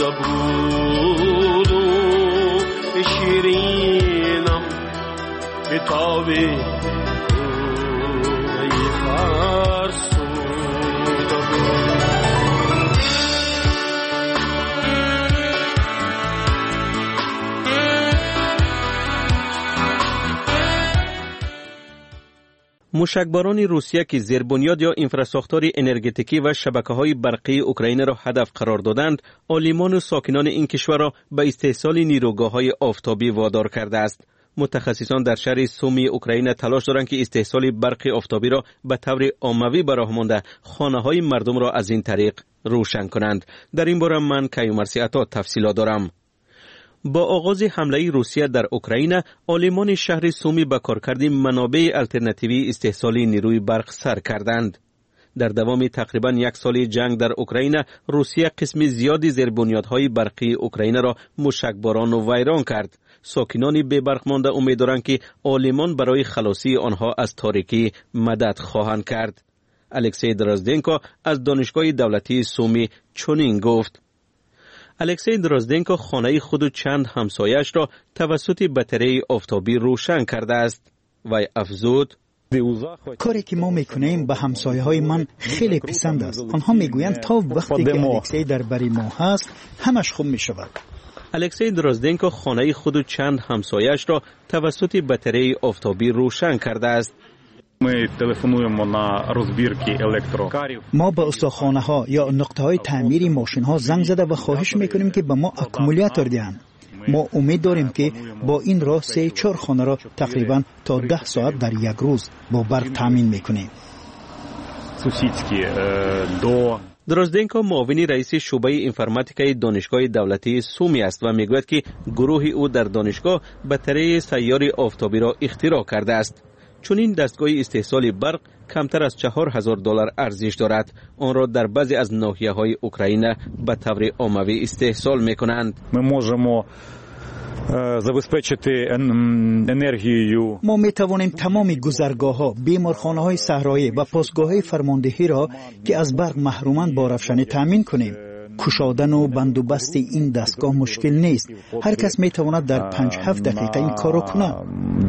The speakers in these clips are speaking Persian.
بود و شیرینم بتابی موشکباران روسیه که زیربنیاد یا انفراستراکچور انرژتیکی و شبکه‌های برقی اوکراین را هدف قرار دادند، عالمان و ساکنان این کشور را به استحصال نیروگاه‌های آفتابی وادار کرده است. متخصصان در شهر سومی اوکراین تلاش دارند که استحصال برق آفتابی را به طور عمومی به راه مانده خانه‌های مردم را از این طریق روشن کنند. در این باره من کیومرثی عطا تفصیلات دارم. با آغاز حمله روسیه در اوکراین، عالمان شهر سومی به کارکرد منابع الترناتیوی استحصال نیروی برق سر کردند. در دوام تقریباً یک سال جنگ در اوکراین، روسیه قسم زیادی زیربنیادهای برقی اوکراین را موشکباران و ویران کرد. ساکنان بی برق مانده امیدوارند که عالمان برای خلاصی آنها از تاریکی مدد خواهند کرد. الکسی دروزدنکو از دانشگاه دولتی سومی چنین گفت: الکسی دروزدنکو خانه خود و چند همسایش را توسط بطری آفتابی روشن کرده است. وی افزود: کاری که ما میکنیم به همسایه های من خیلی پسند است. آنها میگویند تا وقتی که الکسی در بری ما هست همش خوب میشود. الکسی دروزدنکو خانه خود و چند همسایش را توسط بطری آفتابی روشن کرده است. ما به استخوانه ها یا نقطه های تعمیر ماشین ها زنگ زده و خواهش میکنیم که به ما اکومولاتور دهند. ما امید داریم که با این راه 3-4 خانه را تقریبا تا 10 ساعت در یک روز با برق تامین میکنیم. دروزدنکو معاون رئیس شعبه انفرماتیکای دانشگاه دولتی سومی است و میگوید که گروه او در دانشگاه بطری سیار آفتابی را اختراع کرده است. چون این دستگاه استحصال برق کمتر از $4,000 ارزش دارد، آن را در بعضی از ناحیه‌های اوکراین به طور عمومی استحصال می‌کنند. ما می توانیم تمام گذرگاه‌ها، بیمارخانه‌های صحرایی و پاسگاه‌های فرماندهی را که از برق محرومند با روشنی تامین کنیم. کشادن و بند و بست این دستگاه مشکل نیست. هر کس می تواند در 5-7 دقیقه این کار را کند.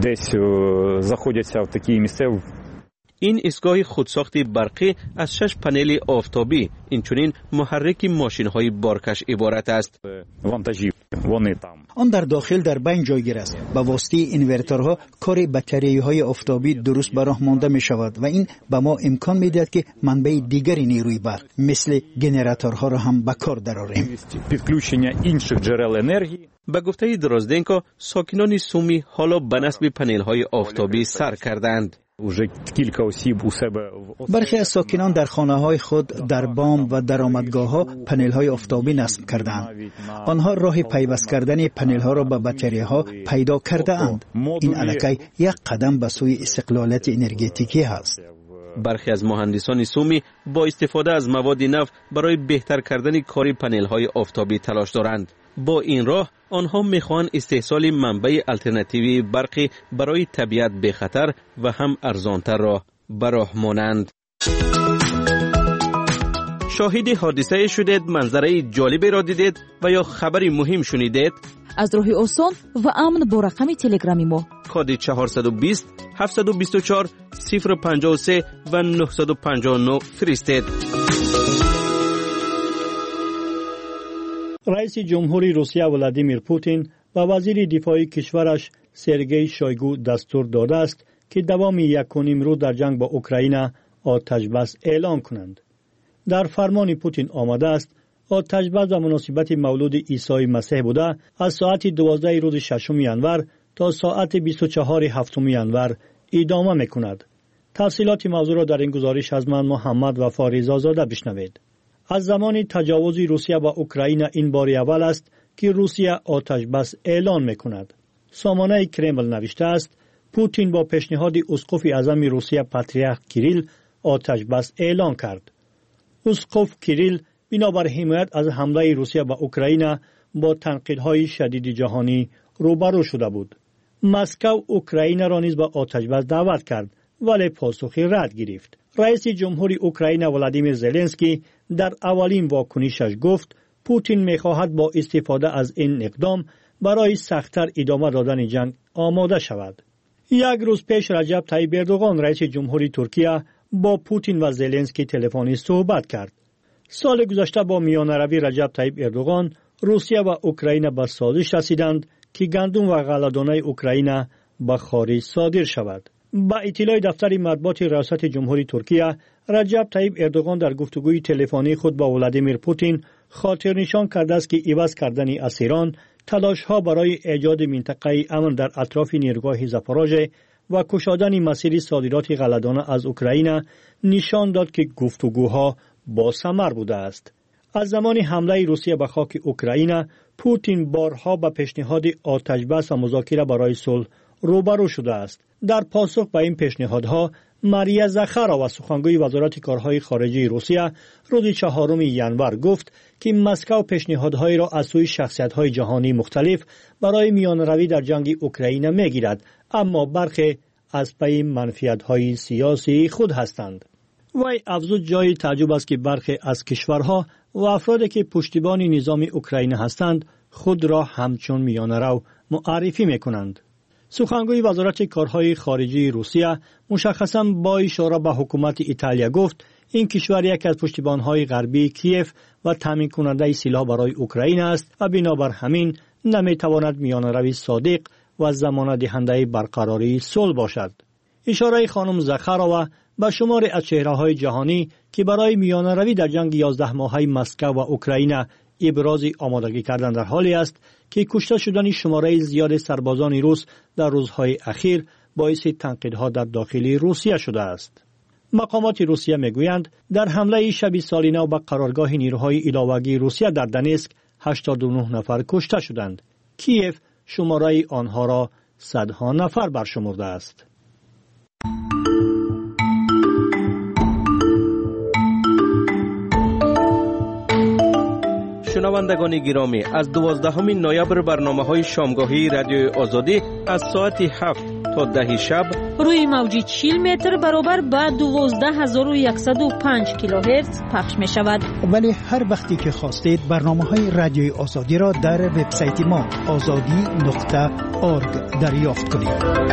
این ایستگاه خودساخت برقی از 6 پنل آفتابی، اینچنین محرک ماشین‌های بارکش عبارت است. آن در داخل در بین جایگیر است. با واسطه اینورتورها کار بطری‌های آفتابی درست به راه مانده می شود و این به ما امکان می دهد که منبع دیگری نیروی برق مثل گنراتورها را هم به کار درآوریم. به گفته دروزدنکو، ساکنان سومی حالا به نصب پنل‌های آفتابی سر کردند. برخی از ساکنان در خانه‌های خود در بام و درآمدگاه‌ها پنل‌های آفتابی نصب کردند. آنها راه پیوست کردن پنل‌ها را به بطری‌ها پیدا کرده‌اند. این الکی یک قدم به سوی استقلالیت انرژتیکی است. برخی از مهندسان سومی با استفاده از مواد نو برای بهتر کردن کار پنل‌های آفتابی تلاش دارند. با این راه آنها میخواهند استحصال منبع الترناتیوی برقی برای طبیعت به خطر و هم ارزانتر را به راه مانند. شاهد حادثه شدید، منظره جالبی را دیدید و یا خبری مهم شنیدید؟ از راه آسان و امن با رقم تلگرامی ما کد 420 724 053 و 959 فرستید. رئیس جمهوری روسیه ولادیمیر پوتین و وزیر دفاع کشورش سرگئی شویگو دستور داده است که دوام 1.5 روز در جنگ با اوکراین آتش بس اعلام کنند. در فرمان پوتین آمده است آتش بس و مناسبت مولود عیسی مسیح بوده از ساعت 12 روز 6 ژانویه تا ساعت 24 7 ژانویه ادامه می‌کند. تفصیلات موضوع را در این گزارش از من محمد وفا رضازاده بشنوید. از زمان تجاوز روسیه به اوکراین این بار اول است که روسیه آتش بس اعلان می‌کند. سامانه کرمل نوشته است پوتین با پیشنهاد اسقف اعظم روسیه پاتریارک کیریل آتش بس اعلان کرد. اسقف کیریل بنابر حمایت از حمله روسیه به اوکراین با تنقیدهای شدید جهانی روبرو شده بود. مسکو اوکراین را نیز به آتش بس دعوت کرد ولی پاسخی رد گرفت. رئیس جمهوری اوکراین ولادیمیر زلنسکی در اولین واکنشش گفت پوتین می‌خواهد با استفاده از این اقدام برای سخت‌تر ادامه دادن جنگ آماده شود. یک روز پیش رجب طیب اردوغان رئیس جمهوری ترکیه با پوتین و زلنسکی تلفنی صحبت کرد. سال گذشته با میانروی رجب طیب اردوغان روسیه و اوکراین به سازش رسیدند که گندم و غله‌دانه اوکراین به خارج صادر شود. با اطلاع دفتر مطبوعات ریاست جمهوری ترکیه، رجب طیب اردوغان در گفتگوی تلفنی خود با ولادیمیر پوتین خاطر نشان کرده است که عوض کردن اسیران، تلاش‌ها برای ایجاد منطقه امن در اطراف نیروگاه زاپاروژه و گشادن مسیر صادرات غله‌دانه از اوکراین نشان داد که گفتگوها با ثمر بوده است. از زمان حمله روسیه به خاک اوکراین، پوتین بارها به پیشنهاد آتش‌بس و مذاکره برای صلح روبرو شده است. در پاسخ به این پیشنهادها، ماریا زاخارova سخنگوی وزارت کارهای خارجه روسیه روز 4 ژانویه گفت که مسکو پیشنهادهایی را از سوی شخصیت‌های جهانی مختلف برای میانروی در جنگ اوکراین می‌گیرد، اما برخی از پی منفعت‌های سیاسی خود هستند. وی افزود جای تعجب است که برخی از کشورها و افرادی که پشتیبان نظام اوکراین هستند خود را همچون میانرو معرفی می‌کنند. سخنگوی وزارت کارهای خارجه روسیه مشخصاً با اشاره به حکومت ایتالیا گفت این کشور یکی از پشتیبان‌های غربی کیف و تامین کننده سلاح برای اوکراین است و بنابر همین نمی‌تواند میانروی صادق و ضمانت دهنده برقراری صلح باشد. اشاره خانم زاخارova به شمار از چهره‌های جهانی که برای میانروی در جنگ 11 ماهه مسکو و اوکراین ابراز آمادگی کردن در حالی است که کشته شدن شماره زیاد سربازان روس در روزهای اخیر باعث تنقیدها در داخل روسیه شده است. مقامات روسیه میگویند در حمله شب سال نو به قرارگاه نیروهای علاوگی روسیه در دنیسک 89 نفر کشته شدند. کیف شماره آنها را صدها نفر برشمرده است. شنوندگان گرامی، از 12 نوامبر برنامه‌های شامگاهی رادیوی آزادی از ساعت 7 تا 10 شب روی موج 40 متر برابر با 12105 کیلوهرتز پخش می شود. ولی هر وقتی که خواستید برنامه‌های رادیوی آزادی را در وبسایت ما azadi.org دریافت کنید.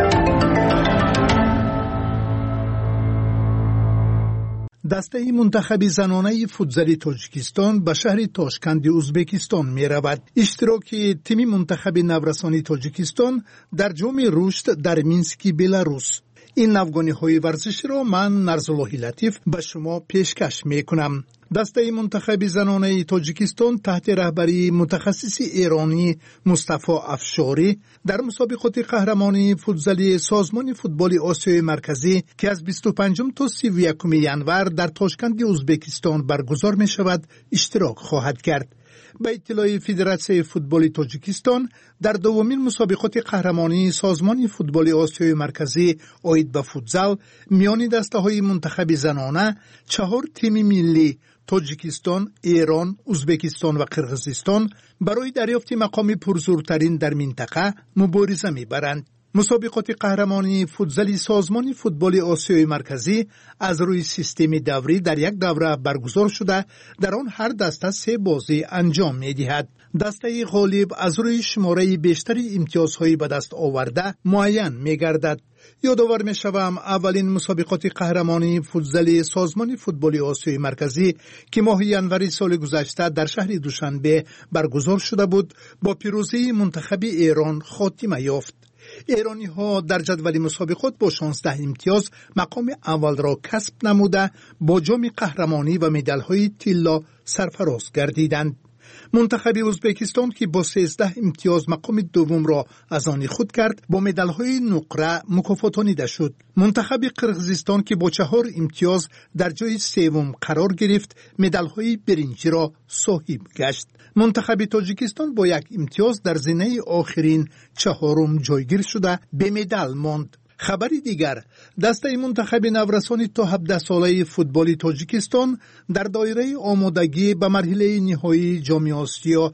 دسته منتخب زنانه فوتزال تاجیکستان به شهر تاشکند ازبکستان می رود. اشتراک تیم منتخب نورسان تاجیکستان در جام رشد در مینسک بلاروس. این نوگانی‌های ورزشی را من نرزالله لطیف به شما پیشکش می‌کنم. دسته منتخب زنانه تاجیکستان تحت رهبری متخصص ایرانی مصطفی افشاری در مسابقات قهرمانی فوتزالی سازمان فوتبال آسیای مرکزی که از 25 تا 31 ژانویه در تاشکند ازبکستان برگزار می‌شود اشتراک خواهد کرد. به اطلاع فدراسیون فوتبال تاجیکستان در دومین مسابقات قهرمانی سازمان فوتبال آسیای مرکزی عاید به فوتزال میان دسته‌های منتخب زنانه 4 تیم ملی تاجیکستان، ایران، ازبکستان و قرقیزستان برای دریافت مقام پرزورترین در منطقه مبارزه می‌برند. مسابقات قهرمانی فوتزالی سازمان فوتبال آسیای مرکزی از روی سیستم دوری در یک دوره برگزار شده، در آن هر دسته 3 بازی انجام می‌دهد. دسته غالب از روی شماره بیشتر امتیازهای به دست آورده معین می‌گردد. یادآور می‌شوم اولین مسابقات قهرمانی فوتزالی سازمان فوتبال آسیای مرکزی که ماه ژانویه سال گذشته در شهر دوشنبه برگزار شده بود با پیروزی منتخب ایران خاتمه یافت. ایرانی ها در جدول مسابقات با 16 امتیاز مقام اول را کسب نموده با جام قهرمانی و مدال های طلا سرفراز گردیدند. منتخب ازبکستان که با 13 امتیاز مقام دوم را از آن خود کرد با مدال های نقره مکافاتانیده شد. منتخب قرقیزستان که با 4 امتیاز در جای سوم قرار گرفت مدال های برنجی را صاحب گشت. منتخب تاجیکستان با 1 امتیاز در زینه آخرین 4م جایگیر شده به مدال ماند. خبری دیگر، دسته منتخب نورسان تا 17 ساله فوتبال تاجیکستان در دایره آمادگی به مرحله نهایی جام آسیا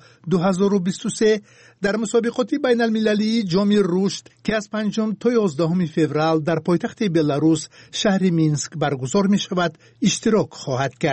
2023 در مسابقات بین المللی جام رشد که از 5 تا 11 فوریه در پایتخت بلاروس شهر مینسک برگزار می شود اشتراک خواهد کرد.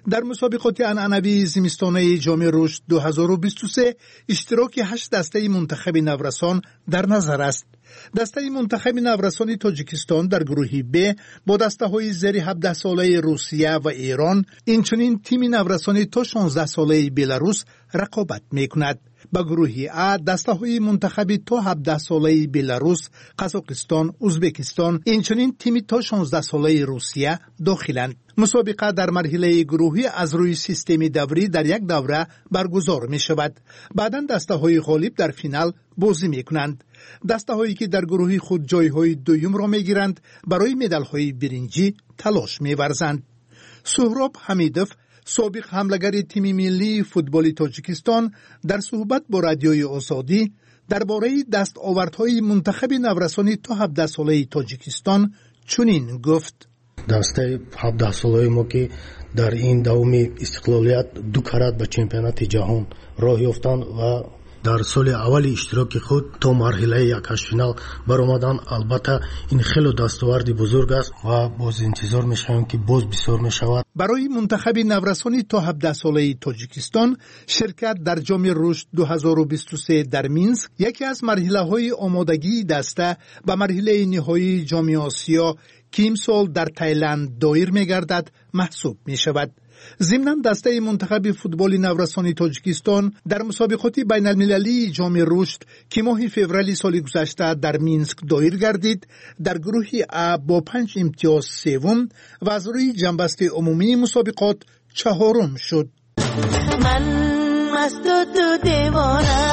در مسابقات عنعنوی زمستانه جام رشد 2023 اشتراک 8 دسته منتخب نورسان در نظر است. دسته منتخب نورسان تاجیکستان در گروه ب با دسته‌های زیر 17 ساله روسیه و ایران، اینچنین تیم نورسان تا 16 ساله بلاروس رقابت می‌کند. با گروه ا دسته‌های منتخب تا 17 ساله بلاروس، قزاقستان، ازبکستان، اینچنین تیم تا 16 ساله روسیه داخلند. مسابقه در مرحله گروهی از روی سیستم دوری در یک دوره برگزار می شود. بعداً دسته‌های غالب در فینال بازی می کنند. دسته‌هایی که در گروه خود جایهای دوم را می گیرند برای مدال‌های برنجی تلاش می ورزند. سهراب حمیدوف، سابق حملگر تیم ملی فوتبال تاجیکستان، در صحبت با رادیوی آزادی درباره دستاوردهای منتخب نورسان تا 17 ساله تاجیکستان چنین گفت: دسته 17 ساله ما که در این دوم استقلالیت 2 کرات به چمپیونات جهان راه یافتند و در سال اول اشتراک خود تا مرحله یک فینال برآمدند. البته این خیلی دستاورد بزرگ است و باز انتظار می‌شویم که باز بسیار می‌شود. برای منتخب نورسان تا 17 ساله تاجیکستان شرکت در جام رشد 2023 در مینسک یکی از مرحله‌های آمادگی دسته به مرحله نهایی جام آسیا که امسال در تایلند دایر می‌گردد محسوب می‌شود. ضمناً دسته منتخب فوتبال نورسان تاجیکستان در مسابقات بین المللی جام رشد که ماه فوریه سال گذشته در مینسک دایر گردید، در گروه ا با 5 امتیاز سوم و از روی جنبسته عمومی مسابقات چهارم شد. من مست تو دیوانه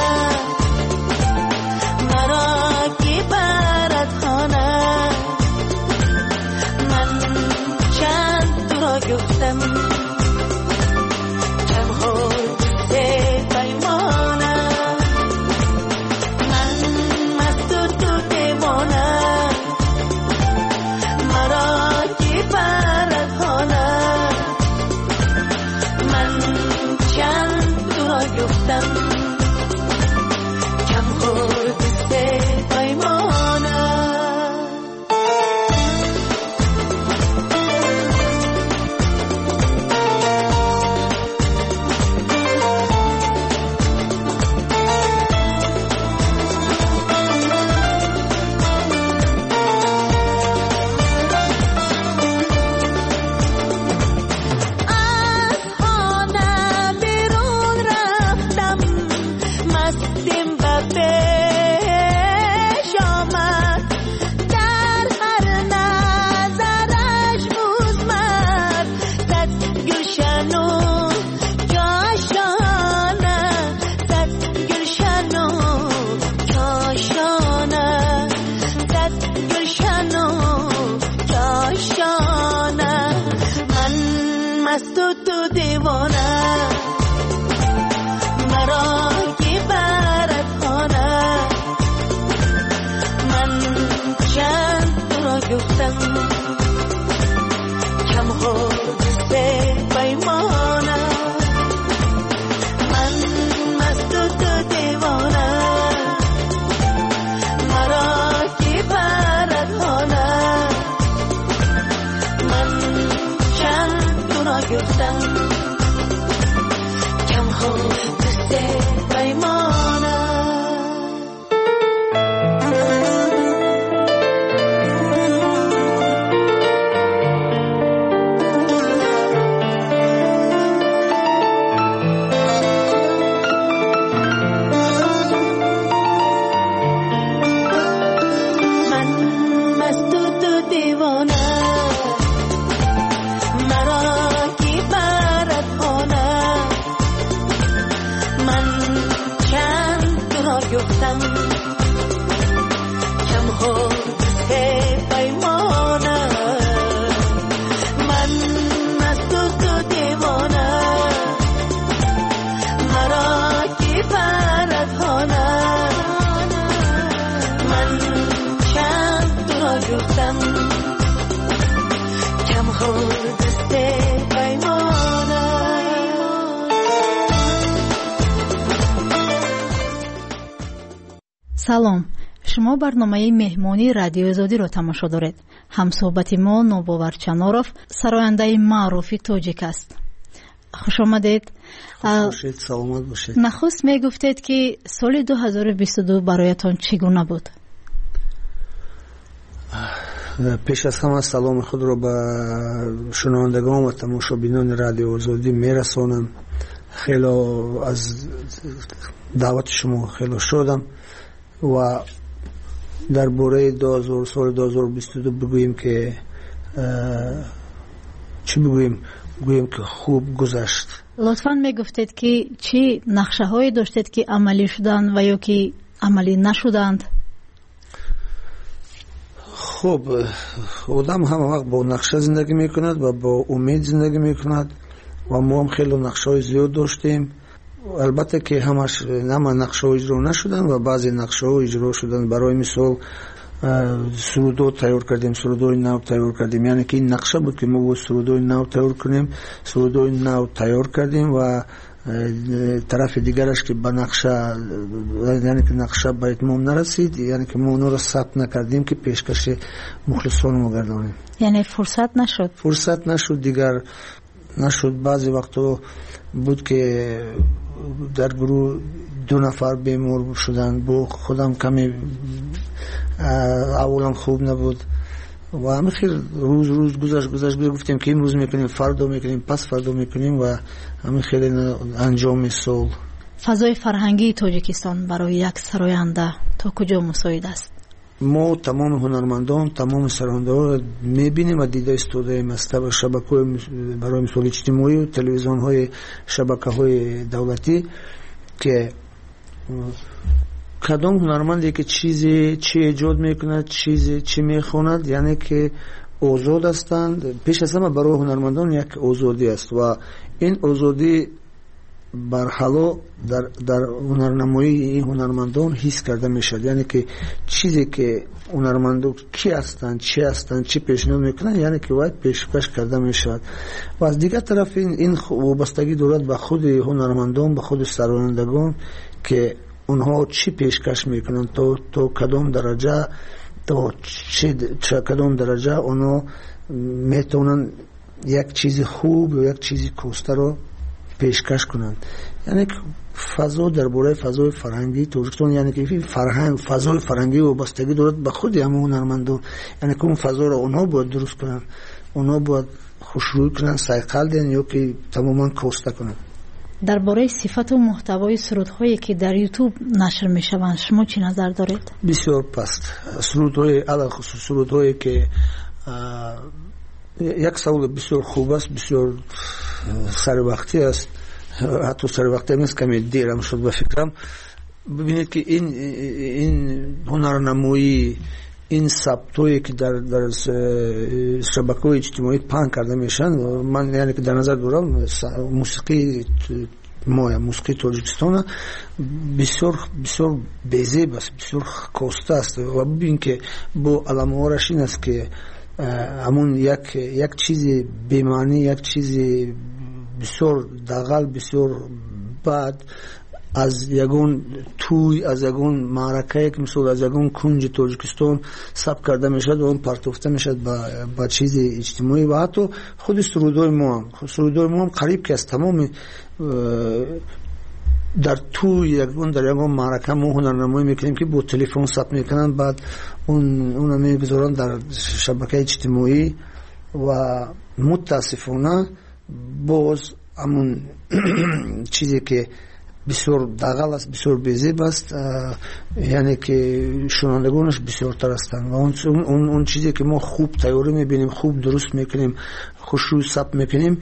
مرا کی برات خانه من چند تو را گفتم салом, шумо барномаи меҳмонии радиои озодиро тамошо доред. ҳамсӯҳбати мо Нобовар Чаноров, сарояндаи маъруфи тоҷик аст. خوش آمدید. سلامت باشید. نخست می گفتید که سال 2022 برایتان چگونه بود؟ پیش از همه سلام خود را به شنوندگان و تماشابینان رادیو آزادی میرسانم. خیلی از دعوت شما خیلی شدم و درباره سال 2022 بگوییم که چی بگوییم که خوب گذشت. لطفاً می گفتید که چی نقشه هایی داشتید که عملی شدند و یا که عملی نشدند؟ خب آدم همه وقت با نقشه زندگی میکند و با امید زندگی میکند و ما هم خیلی نقشه های زیاد داشتیم. البته که همش نقشه ها اجرا نشدن و بعضی نقشه ها اجرا شدن. برای مثال سرودو تیار کردیم، سرودوی نو تیار کردیم، یعنی که این نقشه بود که ما بود سرودوی نو تیار کنیم. سرودوی نو تیار کردیم و طرف دیگرش که به نقشه، یعنی که نقشه به اتمام نرسید، یعنی که ما اونو را ثبت نکردیم که پیشکش مخلصان ما گردانیم. یعنی فرصت نشد دیگر نشد. بعضی وقتا بود که در گروه 2 نفر بیمار شدن، با خودم کمی اولم خوب نبود و همه خیلی روز گذشت گفتیم که امروز میکنیم، فردا میکنیم، پس فردا میکنیم و همه خیلی انجام سال. فضای فرهنگی تاجیکستان برای یک سراینده تا کجا مساعد است؟ ما تمام هنرمندان، تمام سرانده ها میبینیم و دیده استودیم از شبکه برای مثال اجتماعی و تلویزیون های شبکه های دولتی که کدام هنرمندی که چی ایجاد میکند، چی میخواند، یعنی که آزاد هستند. پیش از همه برای هنرمندان یک آزادی است و این آزادی برحالا در هنرنمایی این هنرمندان حس کرده میشد. یعنی که چیزی که هنرمندان کی هستند، چی پیشنهاد میکنن، یعنی که باید پیشکش کرده میشد. و از دیگر طرف این وابستگی دارد به خود هنرمندان، به خود سرآیندگان که اونها چی پیشکش میکنن، تا کدام درجه، کدام درجه اونها میتونن یک چیز خوب و یک چیز کوسته رو پیشکش کنند. یعنی که فضا درباره فضای فرهنگی تاجیکستان، یعنی که فضای فرهنگی وابستگی دارد به خود همه هنرمندان. یعنی که اون فضا رو اونها باید درست کنند، اونها باید خوشروی کنند، سایقل دین یا که تماما کوسته کنند. درباره صفت و محتوای سرودهایی که در یوتیوب نشر میشوند شما چی نظر دارید؟ بسیار پست. سرودهایی که یک سوال بسیار خوب است، بسیار سر وقتی است، حتی سر وقتی نیست، کمی دیرم شد به فکرم. ببینید که این هنرنمایی، این ثبتایی که در شبکه‌های اجتماعی پهن کرده میشن، من یعنی که در نظر دارم موسیقی تاجیکستان بسیار بی‌زیب است، بسیار کوسته است و ببین که با علامه‌هاش این است که همون یک چیز بی‌معنی، یک چیز بسیار دغل، بسیار بد از یگون توی، از یگون معرکه که مثلا از یگون کنج تاجیکستان ثبت کرده میشد و اون پرتافته میشد با چیز اجتماعی. و حتی خود سرودای ما هم قریب که از تمام در توی یگون معرکه ما هنرنمایی میکنیم که با تلفن ثبت میکنن، بعد اون میگذارن در شبکه اجتماعی و متاسفانه باز همون چیزی که بسیار دغل است، بسیار بی‌زیب است، یعنی که شنوندگانش بسیار تر هستند و اون چیزی که ما خوب تیاری میبینیم، خوب درست میکنیم، خوشروی ثبت میکنیم،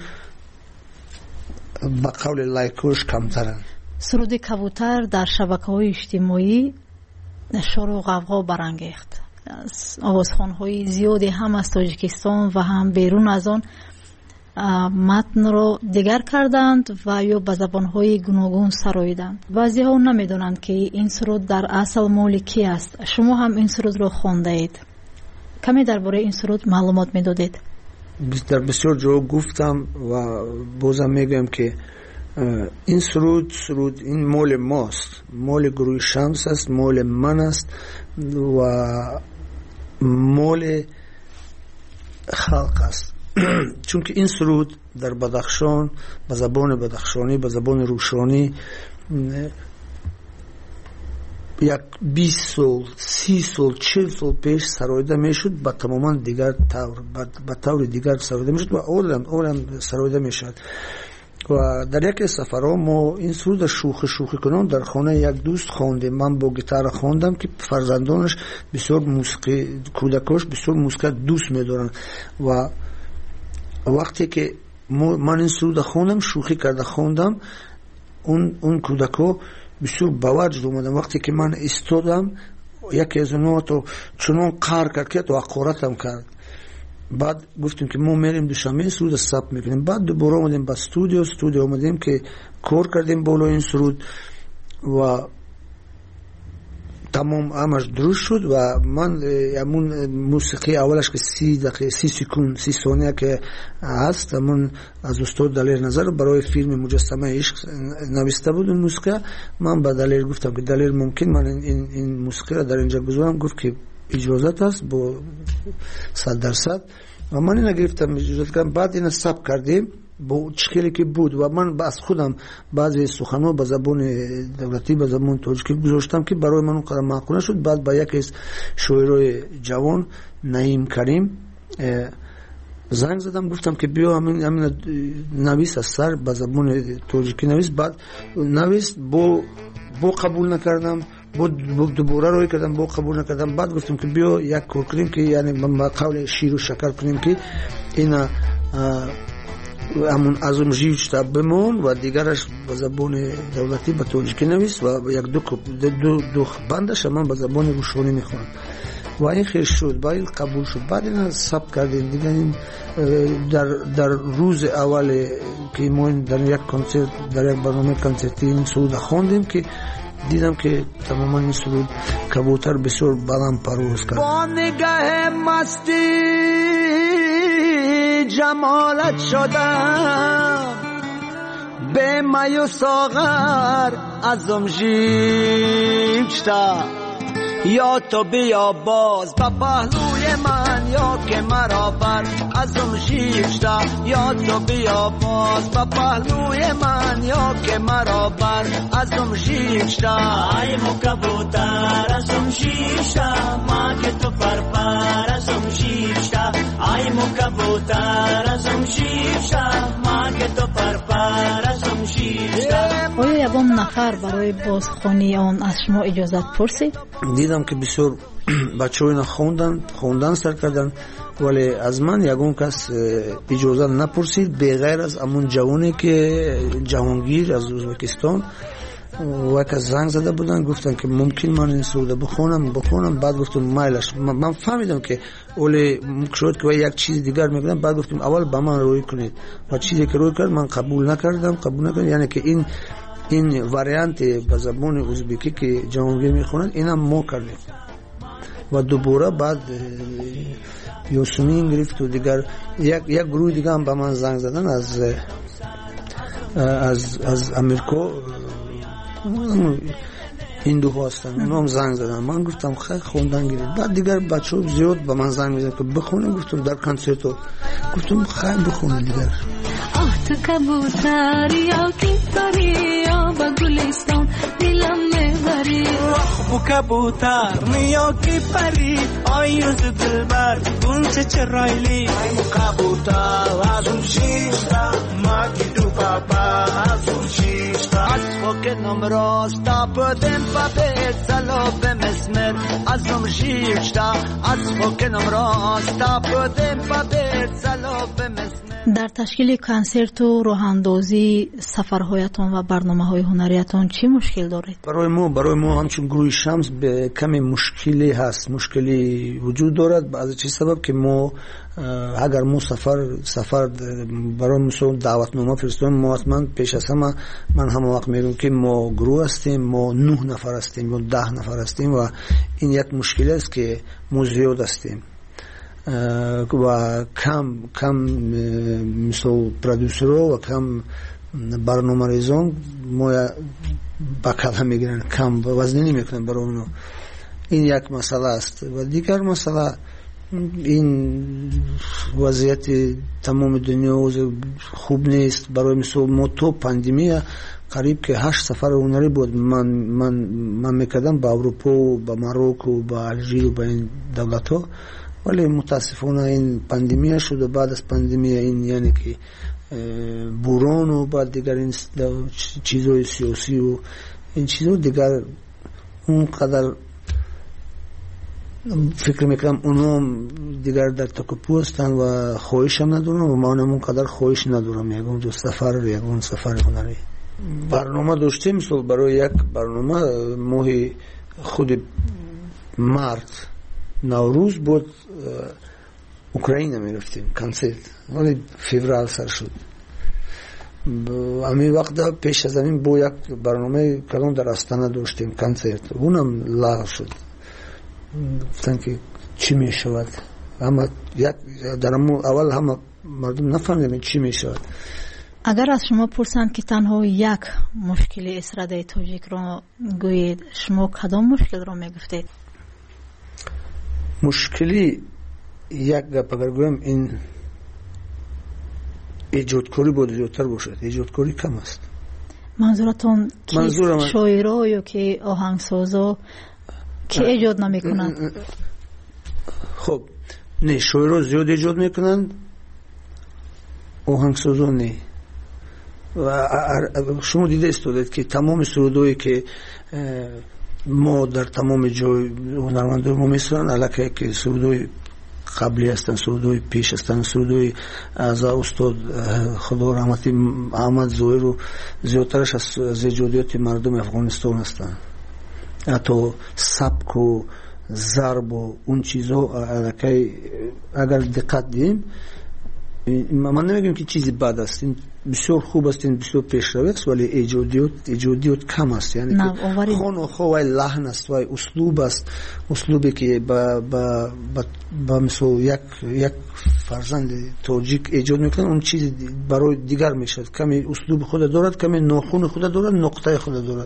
با قول لایکوش کمترن. سرود کبوتر در شبکه‌های اجتماعی شور و غوغا برانگیخت. آوازخوان‌های زیادی هم از تاجیکستان و هم بیرون از آن متن رو دیگر کردند و یا به زبان‌های گوناگون سراییدند. بعضی‌ها نمی‌دانند که این سرود در اصل مال کی است. شما هم این سرود رو خوانده اید. کمی درباره این سرود معلومات می‌دادید؟ در بسیار جا گفتم و بازم میگم که این سرود این مال ماست، مال گروه شمس است، مال من است و مال خلق است. چون که این سرود در بدخشان به زبان بدخشانی به زبان روشانی یک 20 سال 30 سال 40 سال پیش سرایده میشد با تماما دیگر طور به طور دیگر سرایده میشد و اولم سرایده میشد و در یک سفرها ما این سرود شوخی کنم در خانه یک دوست خواندیم. من با گیتار خواندم که فرزندانش بسیار موسیقی کودکاش بسیار موسیقی دوست می‌دارن و وقتی که من این سرود خواندم شوخی کرده خواندم اون کودکا بسیار باوجد اومدن. وقتی که من استادم یکی از اونها تو چنان قهر کرد که تو حقارتم کرد. بعد گفتیم که ما میریم دوشنبه سرود ثبت میکنیم. بعد دوباره اومدیم با استودیو اومدیم که کار کردیم بالا این سرود و تمام همش درست شد و من همون موسیقی اولش که 30 دقیقه 30 سکند 30 ثانیه که هست همون از استاد دلیر نظر برای فیلم مجسمه عشق نوشته بود اون موسیقی. من به دلیر گفتم که دلیر ممکن من این موسیقی را در اینجا بذارم؟ گفت که اجازت است با 100% و من اینو گرفتم اجازت کردم. بعد اینو ثبت کردیم با چخیلی که بود و من از خودم بعضی سخن‌ها به زبان دولتی به زبان تاجیکی گذاشتم که برای من اونقدر معقول شد. بعد با یکی از شاعرای جوان نعیم کریم زنگ زدم گفتم که بیا همین نویس از سر به زبان تاجیکی نویس. بعد نویس با قبول نکردم دوباره روی کردم با قبول نکردم. بعد گفتم که بیا یک کار کنیم که یعنی با قول شیر و شکر کنیم که اینا همون ازم جیوشتا بمون و دیگرش به زبان دولتی به تاجیکی نویس و یک دو بندش من به زبان روشانی میخونم و این خیر شد. بعد قبول شد. بعد این ثبت کردیم دیگه. این در روز اول که ما در یک کنسرت در یک برنامه کنسرتی این سرود خواندیم که دیدم که تماما این سرود کبوتر بسیار بلند پرواز کرد. با نگاه مستی جمالت شدم به می و ساغر ازم جیبشتا یا تو بیا باز با پهلوی من یا که مرا بر ازم شیشتا یا تو بیا باز با پهلوی من یا که مرا بر ازم شیشتا ای مو کبوتر ازم شیشتا ما که تو پر ازم شیشتا ای مو کبوتر ازم شیشتا ما که تو پر ازم شیشتا. آیا یگان نفر برای بازخوانی آن از شما اجازت پرسید؟ دیدم که بسیار بچه ها اینا خوندن سر کردن ولی از من یگان کس اجازه نپرسید بغیر از امون جوانی که جهانگیر از ازبکستان و که زنگ زده بودن گفتن که ممکن من این سرود بخونم. بعد گفتم مایلش من فهمیدم که اولی شد که یک چیز دیگر میگن. بعد گفتم اول با من روی کنید و چیزی که روی کرد من قبول نکردم. یعنی که این واریانت به زبان ازبکی که جهانگیر میخونن اینم ما کردیم و دوباره بعد یوسمین گرفت و دیگر یک گروه دیگه هم به من زنگ زدن از امریکا هندو هستن اونا هم زنگ زدن. من گفتم خیلی خوندن گرفت. بعد دیگر بچه ها زیاد به من زنگ میزن که بخونم. گفتم در کنسرت گفتم خیلی بخونم دیگر. تو کبوتر یا کی پری یا با گلستان دلم میبری او کبوتر یا کی پری آیوز دلبر گونچه چرایلی او کبوتر ازم شیشتا ما کی دو پاپا ازم شیشتا از فوکنم راستا پدن پاپت سلاب مسمر ازم شیشتا از فوکنم راستا پدن پاپت سلاب مسمر. در تشکیل کنسرت و راهاندازی سفرهایتان و برنامه‌های هنریتان چی مشکل دارید؟ برای ما همچون گروه شمس به کمی مشکلی هست. مشکلی وجود دارد از چه سبب که ما اگر ما سفر برای مثلا دعوتنامه فرستیم ما حتما پیش از همه من هم وقت میگم که ما گروه هستیم ما 9 نفر هستیم یا 10 نفر هستیم و این یک مشکل است که ما زیاد هستیم و کم مثل پرودوسرها و کم برنامه‌ریزان ما بکله میگیرن کم وزنی نمیکنن برای اونا. این یک مسئله است و دیگر مسئله این وضعیت تمام دنیا خوب نیست. برای مثال ما تو پاندемия قریب که 8 سفر هنری بود من میکردم با اروپا و با ماروکو و با الژیر و با این دولت ها، ولی متاسفانه این پاندемia شد و بعد از پاندемia این یعنی که بوران و بعد دیگر این چیزهای سیاسی و این چیزها دیگر اونقدر فکر میکنم اونا دیگر در تکاپو هستن و خواهش هم ندارم و من هم اونقدر خواهش ندارم یکون دو سفر یکون سفر هنری. برنامه داشتیم مثل برای یک برنامه ماه خود مارت نوروز بود اوکراین میرفتیم کنسرت، ولی فوریه سر شد. همین وقت پیش از همین با یک برنامه کلان در استانه داشتیم کنسرت، اونم لغو شد. گفتن که چی می شود، اما در اول همه مردم نفهمیدن چی می شود. اگر از شما پرسند که تنها یک مشکل استراده تاجیک را گویید، شما کدام مشکل را می گفتید؟ مشکلی یک گپ اگر گویم این ایجادکاری بود زیادتر باشد. ایجادکاری کم است. منظورتون شاعرها یا که آهنگسازا که ایجاد نمی کنند؟ خب نه، شاعرها زیاد ایجاد میکنند، آهنگسازا نه. و شما دیده استودید که تمام سرودایی که ما در تمام جای هنرمندان ما میسرن علاقه که سرودای قبلی هستن، سرودای پیش هستن، سرودای از استاد خدا رحمتی احمد ظاهر و زیادترش از ایجادیات مردم افغانستان هستن. حتی سبک و ضرب و اون چیزها علاقه اگر دقت دیم، من نمیگم که چیزی بد است، این بسیار خوب است، این بسیار پیشرو است، ولی ایجادیات کم است. یعنی که خانوخو و لحن است و اسلوب است، اسلوبی که با مثل یک فرزند تاجیک ایجاد میکنه، اون چیز برای دیگر میشد. کمی اسلوب خود دارد، کمی ناخون خود دارد، نقطه خود دارد.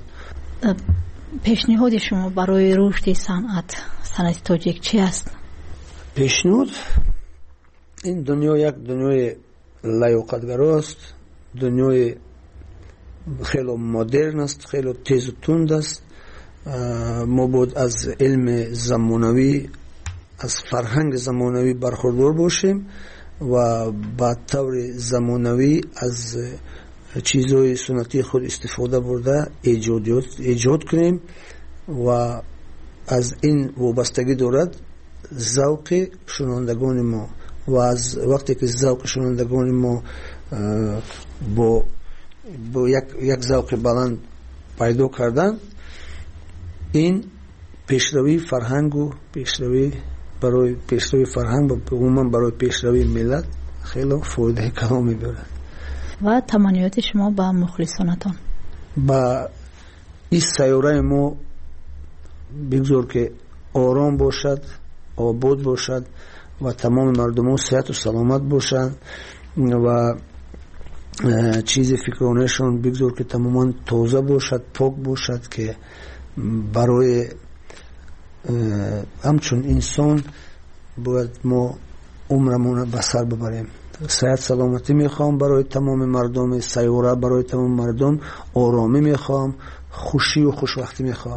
پیشنهاد شما برای رشد صنعت تاجیک چی است؟ پیشنهاد این دنیا یک دنیای لیاقتگرا است، دنیای خیلی مدرن است، خیلی تیز و تند است. ما باید از علم زمانوی، از فرهنگ زمانوی برخوردار باشیم و با طور زمانوی از چیزهای سنتی خود استفاده برده ایجاد کنیم و از این وابستگی دارد ذوق شنوندگان ما. و از وقتی که ذوق شنوندگان ما با یک ذوق بلند پیدا کردن، این پیشروی فرهنگ و برای پیشروی فرهنگ و عموما برای پیشروی ملت خیلی فایده کلامی دارد. و تمنیات شما با مخلصانتان؟ با این سیاره ما بگذار که آرام باشد، آباد باشد و تمام مردم ها صحت و سلامت باشند و چیز فکرانشان بگذار که تماما تازه باشد، پاک باشد، که برای همچون انسان باید ما عمرمون به سر ببریم. صحت سلامتی میخوام برای تمام مردم سیاره، برای تمام مردم آرامی میخوام، خوشی و خوشوقتی میخوام.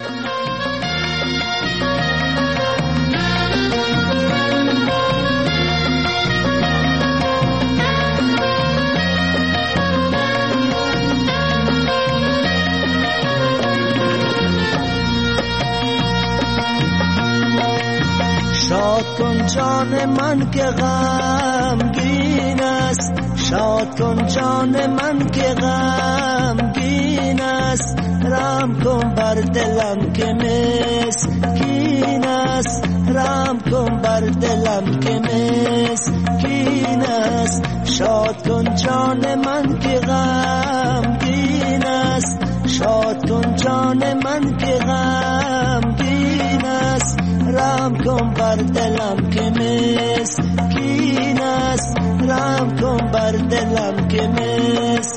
شاد کن جان من که غمگین است، شاد کن جان من که غمگین است، رحم کن بر دلم که مسکین است، رحم کن بر دلم که مسکین است. شاد کن جان من که غمگین است، شاد کن جان من که غمگین است، رحم کن بر دلم که مسکین است، رحم کن بر دلم که مسکین